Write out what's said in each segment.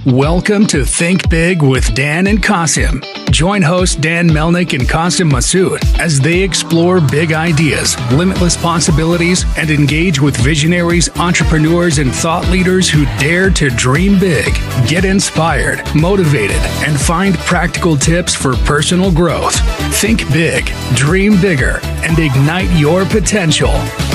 Welcome to Think Big with Dan and Qasim. Join host Dan Melnick and Qasim Masood as they explore big ideas, limitless possibilities, and engage with visionaries, entrepreneurs, and thought leaders who dare to dream big, get inspired, motivated, and find practical tips for personal growth. Think big, dream bigger, and ignite your potential.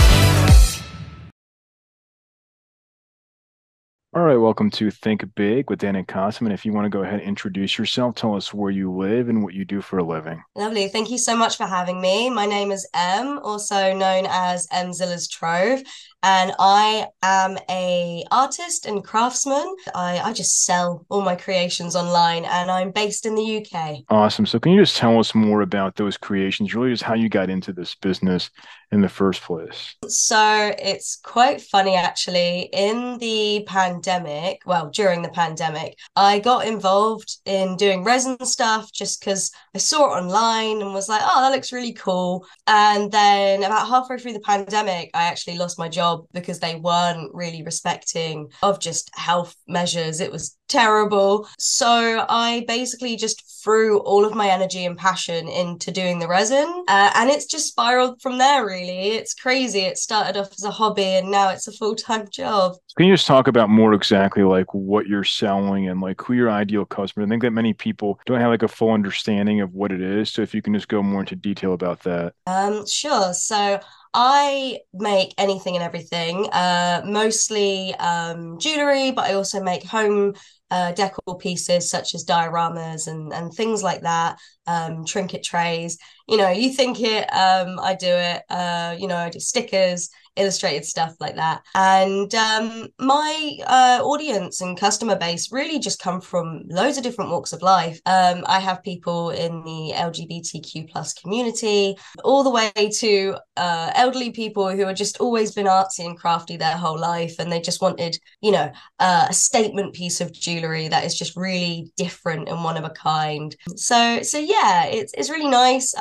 All right, welcome to Think Big with Dan and Qasim. And if you want to go ahead and introduce yourself, tell us where you live and what you do for a living. Lovely. Thank you so much for having me. My name is Em, also known as Emzilla's Trove, and I am a artist and craftsman. I just sell all my creations online, and I'm based in the UK. Awesome. So can you just tell us more about those creations, really just how you got into this business in the first place? So it's quite funny, actually. In the pandemic, well, during the pandemic, I got involved in doing resin stuff just because I saw it online and was like, oh, that looks really cool. And then about halfway through the pandemic, I actually lost my job because they weren't really respecting of just health measures. It was terrible. So I basically just threw all of my energy and passion into doing the resin, and it's just spiraled from there, really. It's crazy. It started off as a hobby and now it's a full-time job. Can you just talk about more exactly like what you're selling and like who your ideal customer? I think that many people don't have like a full understanding of what it is. So if you can just go more into detail about that. Sure. So I make anything and everything, mostly jewelry, but I also make home decor pieces such as dioramas and things like that, trinket trays. You think it, I do it, I do stickers, illustrated stuff like that. And my audience and customer base really just come from loads of different walks of life. I have people in the LGBTQ plus community, all the way to elderly people who have just always been artsy and crafty their whole life, and they just wanted, a statement piece of jewelry that is just really different and one of a kind. So yeah, it's really nice.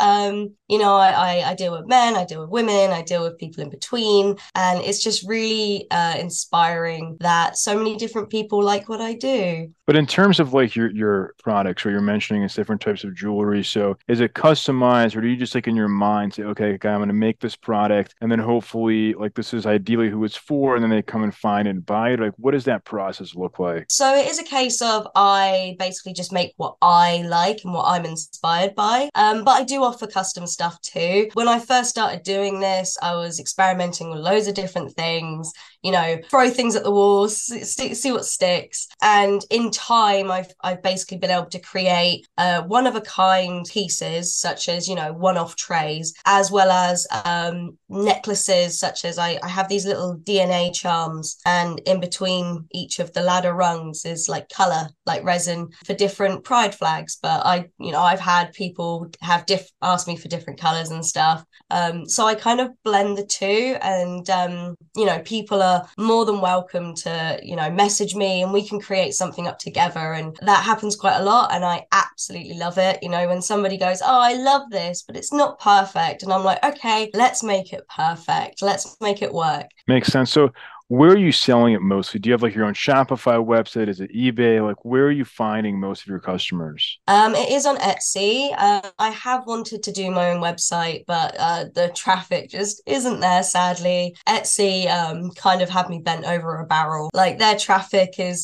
I deal with men, I deal with women, I deal with people in between, and it's just really inspiring that so many different people like what I do. But in terms of like your products, or you're mentioning it's different types of jewelry. So is it customized, or do you just like in your mind say, okay, I'm going to make this product, and then hopefully like this is ideally who it's for, and then they come and find it and buy it? Like, what does that process look like? So it is a case of I basically just make what I like and what I'm inspired by. But I do offer custom stuff too. When I first started doing this, I was experimenting with loads of different things, throw things at the walls, see what sticks. And in time, I've basically been able to create one of a kind pieces, such as, one-off trays, as well as necklaces, such as I have these little DNA charms, and in between each of the ladder rungs is like color, like resin for different pride flags. But I've had people have ask me for different colors and stuff. So I kind of blend the two, and people are more than welcome to, message me and we can create something up together. And that happens quite a lot. And I absolutely love it. When somebody goes, oh, I love this, but it's not perfect. And I'm like, okay, let's make it perfect. Let's make it work. Makes sense. So where are you selling it mostly? Do you have like your own Shopify website? Is it eBay? Like where are you finding most of your customers? It is on Etsy. I have wanted to do my own website, but the traffic just isn't there, sadly. Etsy kind of had me bent over a barrel. Like their traffic is,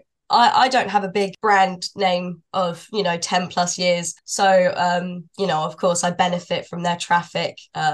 I don't have a big brand name of 10 plus years, so of course I benefit from their traffic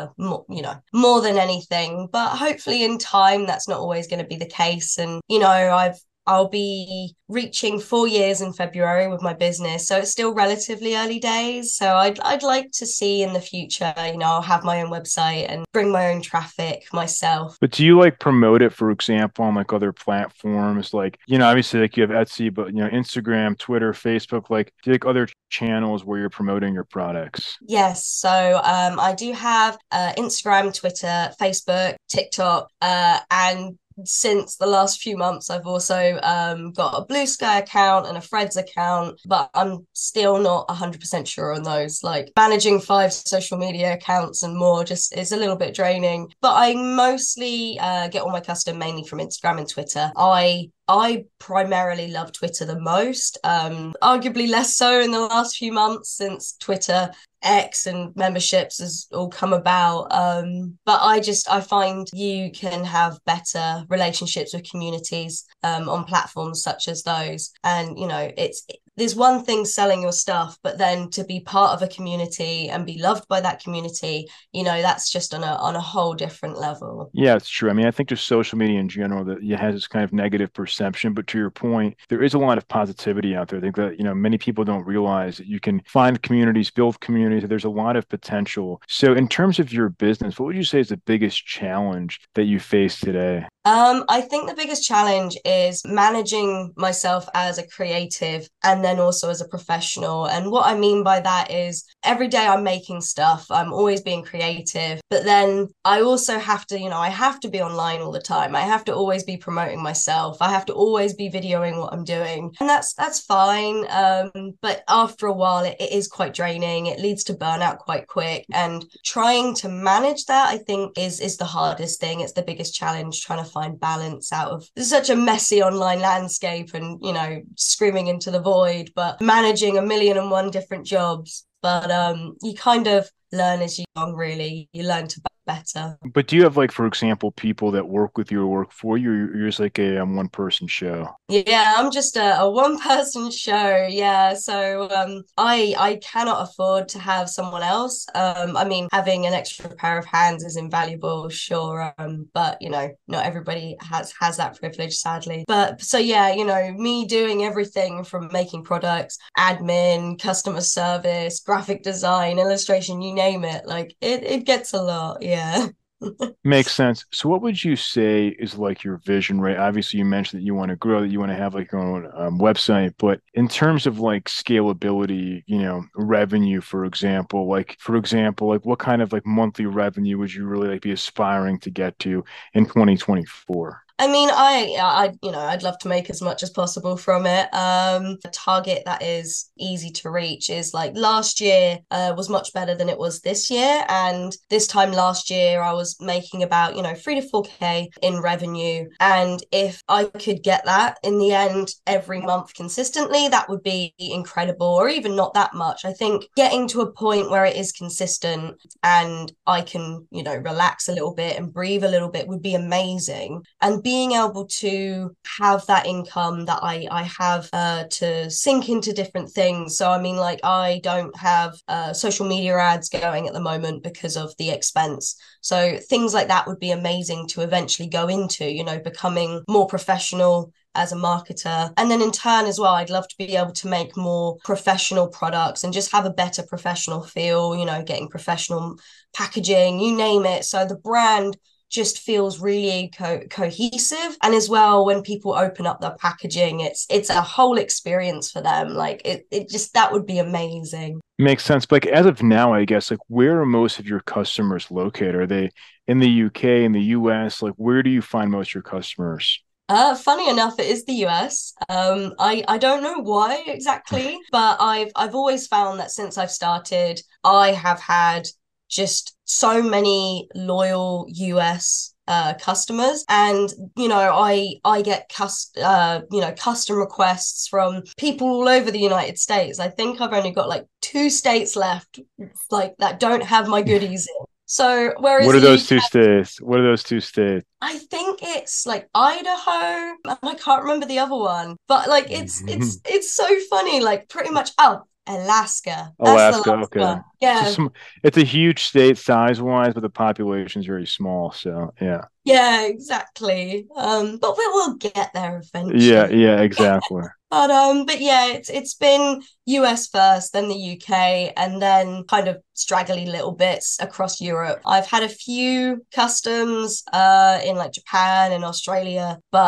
more than anything. But hopefully in time that's not always going to be the case. And I'll be reaching 4 years in February with my business, so it's still relatively early days. So I'd like to see in the future, I'll have my own website and bring my own traffic myself. But do you like promote it, for example, on like other platforms? Like, obviously like you have Etsy, but Instagram, Twitter, Facebook, like do you like other channels where you're promoting your products? Yes, so I do have Instagram, Twitter, Facebook, TikTok, and since the last few months, I've also got a Blue Sky account and a Threads account, but I'm still not 100% sure on those. Like managing 5 social media accounts and more just is a little bit draining. But I mostly get all my custom mainly from Instagram and Twitter. I primarily love Twitter the most, arguably less so in the last few months since Twitter X and memberships has all come about. But I find you can have better relationships with communities on platforms such as those. And, you know, there's one thing selling your stuff, but then to be part of a community and be loved by that community, you know, that's just on a whole different level. Yeah, it's true. I mean, I think just social media in general that it has this kind of negative perception, but to your point, there is a lot of positivity out there. I think that, you know, many people don't realize that you can find communities, build communities, that there's a lot of potential. So in terms of your business, what would you say is the biggest challenge that you face today? I think the biggest challenge is managing myself as a creative and then also as a professional. And what I mean by that is every day I'm making stuff, I'm always being creative, but then I also have to, you know, I have to be online all the time. I have to always be promoting myself. I have to always be videoing what I'm doing. And that's fine. But after a while, it is quite draining. It leads to burnout quite quick. And trying to manage that, I think, is the hardest thing. It's the biggest challenge, trying to find balance out of such a messy online landscape and, you know, screaming into the void, but managing 1,000,001 different jobs. But you kind of learn as you go on, really. You learn to better. But do you have like, for example, people that work with you or work for you, or you're just like a one person show? Yeah, I'm just a one person show. Yeah, so I cannot afford to have someone else. I mean, having an extra pair of hands is invaluable, sure. But you know, not everybody has that privilege, sadly. But so yeah, you know, me doing everything from making products, admin, customer service, graphic design, illustration, you name it. Like it gets a lot. Yeah. Makes sense. So what would you say is like your vision, right? Obviously, you mentioned that you want to grow, that you want to have like your own website, but in terms of like scalability, you know, revenue, for example, like what kind of like monthly revenue would you really like be aspiring to get to in 2024? I mean, you know, I'd love to make as much as possible from it. A target that is easy to reach is like last year was much better than it was this year. And this time last year, I was making about, you know, 3 to 4K in revenue. And if I could get that in the end every month consistently, that would be incredible, or even not that much. I think getting to a point where it is consistent and I can, you know, relax a little bit and breathe a little bit would be amazing. And being able to have that income that I have to sink into different things. So, I mean, like, I don't have social media ads going at the moment because of the expense. So things like that would be amazing to eventually go into, you know, becoming more professional as a marketer. And then in turn as well, I'd love to be able to make more professional products and just have a better professional feel, you know, getting professional packaging, you name it. So the brand just feels really cohesive. And as well, when people open up their packaging, it's a whole experience for them. Like it just, that would be amazing. Makes sense. But like as of now, I guess, like where are most of your customers located? Are they in the UK, in the US? Like where do you find most of your customers? Funny enough, it is the US. I don't know why exactly, but I've always found that since I've started, I have had just so many loyal US customers, and you know, I get you know, custom requests from people all over the United States. I think I've only got like 2 states left like that don't have my goodies in. So whereas What are the those UK, two states? What are those two states? I think it's like Idaho, and I can't remember the other one, but like it's so funny. Like pretty much, oh, Alaska. That's the Alaska, last okay. one. It's Yeah, just it's a huge state size wise, but the population is very small. So yeah. yeah, exactly. But we will get there Yeah, eventually. yeah, exactly. But yeah, it's been US first, then the UK, and then kind of straggly little bits across Europe. I've had a few customs in like Japan and Australia, but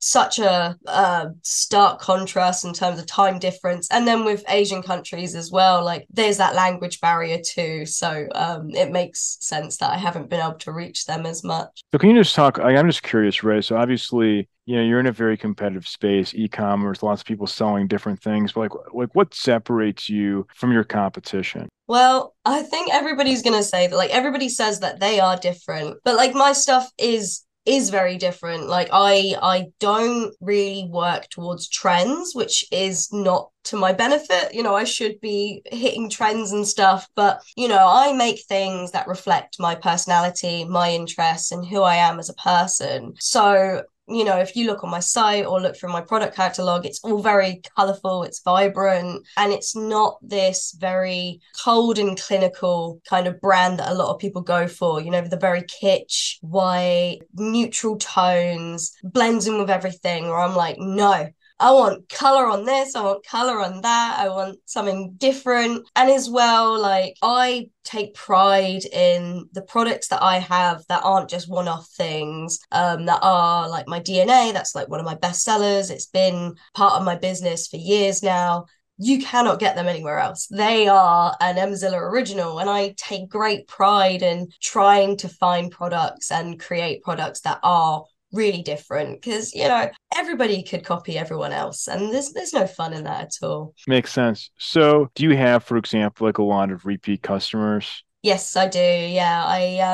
such a stark contrast in terms of time difference. And then with Asian countries as well, like there's that language barrier too. So it makes sense that I haven't been able to reach them as much. So can you just talk, I'm just curious, right? So obviously, you're in a very competitive space, e-commerce, lots of people selling different things, but like what separates you from your competition? Well, I think everybody's gonna say that, like everybody says that they are different, but like my stuff is very different. Like I don't really work towards trends, which is not to my benefit. I should be hitting trends and stuff, but I make things that reflect my personality, my interests, and who I am as a person. So if you look on my site or look through my product catalog, it's all very colorful, it's vibrant, and it's not this very cold and clinical kind of brand that a lot of people go for, the very kitsch, white, neutral tones, blends in with everything, where I'm like, no. I want color on this, I want color on that, I want something different. And as well, like I take pride in the products that I have that aren't just one-off things, that are like my DNA. That's like one of my best sellers. It's been part of my business for years now. You cannot get them anywhere else. They are an Mzilla original, and I take great pride in trying to find products and create products that are really different, because everybody could copy everyone else, and there's no fun in that at all. Makes sense. So do you have, for example, like a lot of repeat customers? Yes, I do. Yeah,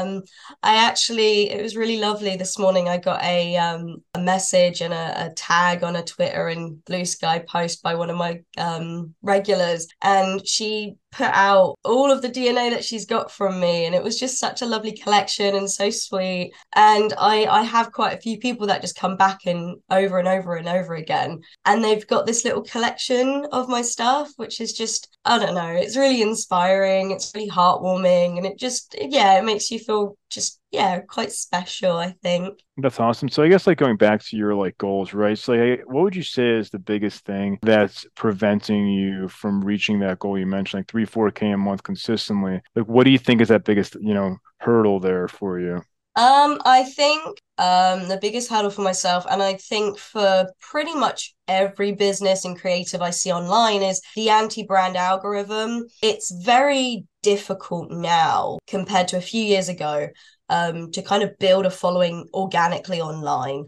I actually, it was really lovely this morning. I got a message and a tag on a Twitter and Blue Sky post by one of my regulars, and she put out all of the DNA that she's got from me, and it was just such a lovely collection and so sweet. And I have quite a few people that just come back and over and over and over again, and they've got this little collection of my stuff, which is just, I don't know, it's really inspiring, it's really heartwarming, and it makes you feel just, quite special, I think. That's awesome. So I guess like going back to your like goals, right? So like, what would you say is the biggest thing that's preventing you from reaching that goal you mentioned, like 3, 4K a month consistently? Like, what do you think is that biggest, hurdle there for you? I think the biggest hurdle for myself, and I think for pretty much every business and creative I see online, is the anti-brand algorithm. It's very difficult now compared to a few years ago, to kind of build a following organically online.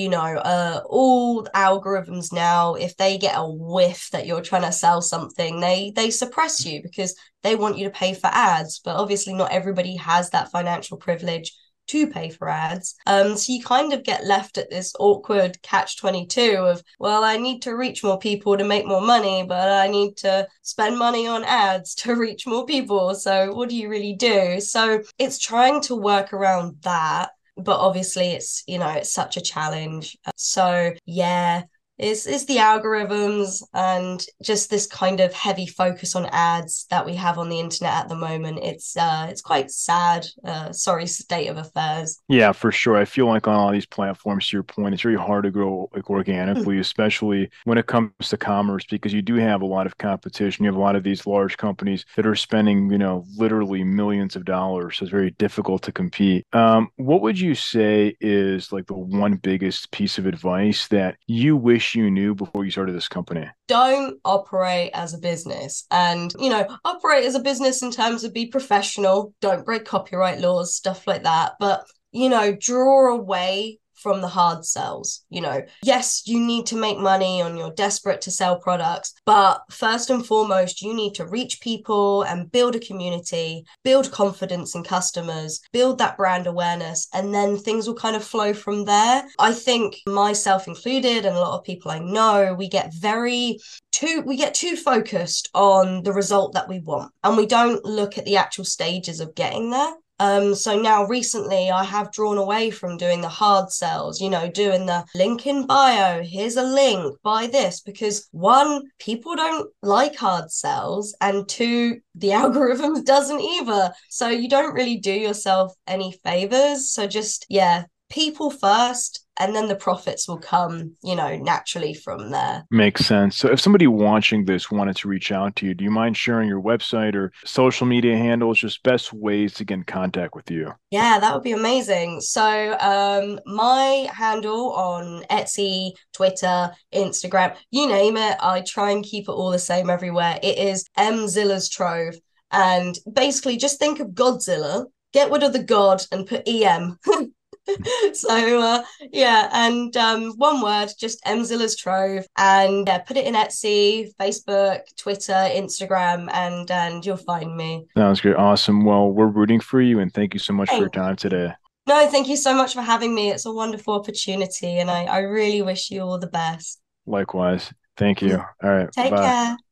All algorithms now, if they get a whiff that you're trying to sell something, they suppress you because they want you to pay for ads. But obviously not everybody has that financial privilege to pay for ads. So you kind of get left at this awkward catch-22 of, well, I need to reach more people to make more money, but I need to spend money on ads to reach more people. So what do you really do? So it's trying to work around that. But obviously it's such a challenge. So yeah, it's the algorithms and just this kind of heavy focus on ads that we have on the internet at the moment. It's quite sad, sorry state of affairs. Yeah, for sure. I feel like on all these platforms, to your point, it's very hard to grow like organically, especially when it comes to commerce, because you do have a lot of competition. You have a lot of these large companies that are spending, literally millions of dollars. So it's very difficult to compete. What would you say is like the one biggest piece of advice that you wish you knew before you started this company? Don't operate as a business, and operate as a business in terms of be professional, don't break copyright laws, stuff like that, but draw away from the hard sells. Yes, you need to make money and you're desperate to sell products, but first and foremost, you need to reach people and build a community, build confidence in customers, build that brand awareness, and then things will kind of flow from there. I think, myself included, and a lot of people I know, we get too focused on the result that we want, and we don't look at the actual stages of getting there. So now recently I have drawn away from doing the hard sells, doing the link in bio, here's a link, buy this, because one, people don't like hard sells, and two, the algorithm doesn't either. So you don't really do yourself any favors. So just, people first, and then the profits will come, naturally from there. Makes sense. So if somebody watching this wanted to reach out to you, do you mind sharing your website or social media handles, just best ways to get in contact with you? Yeah, that would be amazing. So, my handle on Etsy, Twitter, Instagram, you name it, I try and keep it all the same everywhere. It is Mzilla's Trove. And basically just think of Godzilla, get rid of the God and put EM. So yeah, and one word, just Mzilla's Trove, and put it in Etsy, Facebook, Twitter, Instagram, and you'll find me. Sounds great. Awesome. Well, we're rooting for you and thank you so much for your Thank time you. today. No, thank you so much for having me. It's a wonderful opportunity, and I really wish you all the best. Likewise. Thank you. All right. Take Bye. care.